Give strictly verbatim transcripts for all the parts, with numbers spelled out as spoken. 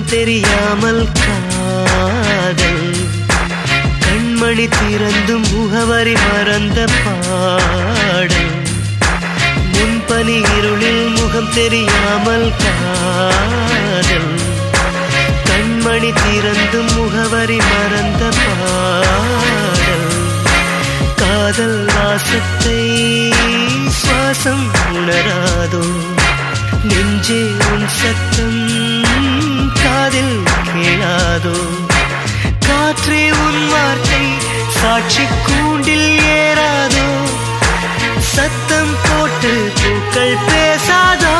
தெரியாமல் காதல் கண்மணி திறந்தும் முகவரி மறந்த பாடல் முன்பனி இருளில் முகம் தெரியாமல் காதல் கண்மணி திறந்தும் முகவரி மறந்த பாடல் காதல் வாசத்தை சுவாசம் உணராதோ நெஞ்சே உன் சத்தம் காதில் கேளாதோ காற்றே உன் வார்த்தை சாட்சி கூண்டில் ஏறாதோ சத்தம் போட்டு பூக்கள் பேசாதோ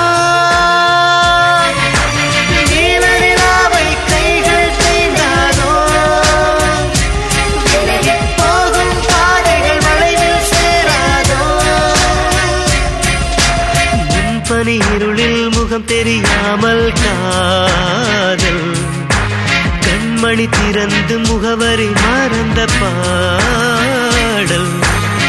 நீலநிலாவை கைகள் தீண்டாதோ போகும் பாதைகள் வளைவில் சேராதோ முன்பனி இருளில் முகம் தெரியாமல் காதல் கண்மணி திறந்து முகவரி மறந்த பாடல்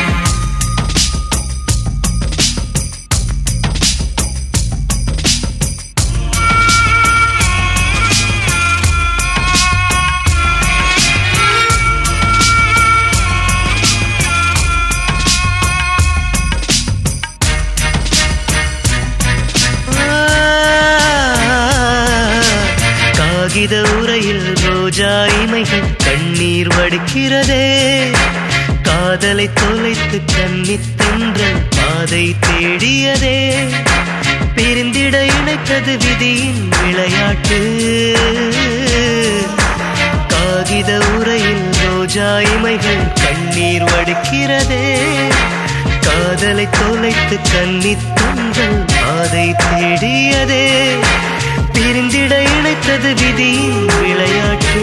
காகித உரையில் ரோஜா இமைகள் கண்ணீர் வடிக்கிறதே காதலை தொலைத்து கன்னித்தென்றல் பாதை தேடியதே பிரிந்திட இணைத்தது விதியின் விளையாட்டு காகித உரையில் ரோஜா இமைகள் கண்ணீர் வடிக்கிறதே காதலை தொலைத்து கன்னித்தென்றல் பாதை தேடியதே பிரிந்திட இணைத்தது விதியின் விளையாட்டு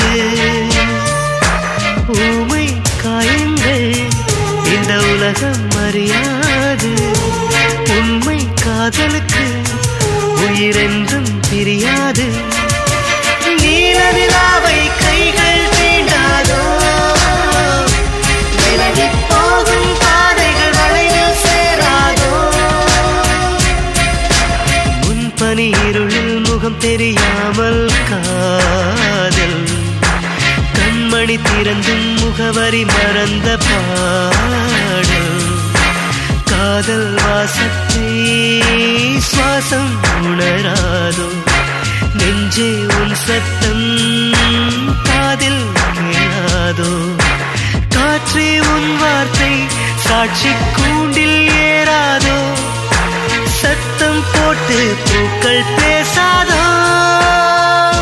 ஊமை காயங்கள் இந்த உலகம் அறியாது உண்மை காதலுக்கு உயிரென்றும் பிரியாது நீலநிலாவை கைகள் தீண்டாதோ விலகி போகும் பாதைகள் வளைவில் சேராதோ முன்பனி இருளில் முகம் தெரியாமல் காதல் கண்மணி திறந்தும் முகவரி மறந்த பாடல் காதல் வாசத்தை சுவாசம் உணராதோ நெஞ்சே உன் சத்தம் காதில் கேளாதோ காற்றே உன் வார்த்தை சாட்சி கூண்டில் ஏறாதோ சத்தம் போட்டு பூக்கள் பேசாதோ